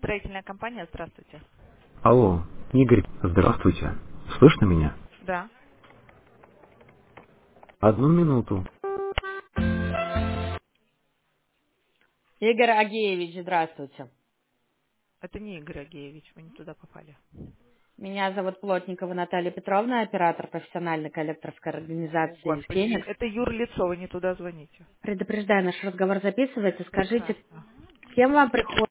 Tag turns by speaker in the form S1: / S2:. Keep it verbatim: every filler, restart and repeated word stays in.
S1: строительная компания, здравствуйте.
S2: Алло, Игорь, здравствуйте. Слышно меня?
S1: Да.
S2: Одну минуту.
S3: Игорь Агеевич, здравствуйте.
S1: Это не Игорь Агеевич, вы не туда попали.
S3: Меня зовут Плотникова Наталья Петровна, оператор профессиональной коллекторской
S1: О,
S3: организации
S1: господи,
S3: «Феникс».
S1: это юрлицо, вы не туда звоните.
S3: Предупреждаю, наш разговор записывается. Скажите,
S1: Прекрасно.
S3: кем вам приходится